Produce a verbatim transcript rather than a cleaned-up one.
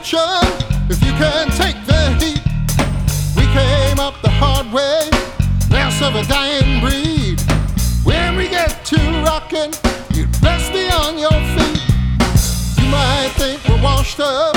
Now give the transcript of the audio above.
attention if you can take the heat. We came up the hard way, last of a dying breed. When we get to rockin', you'd best be on your feet. You might think we're washed up,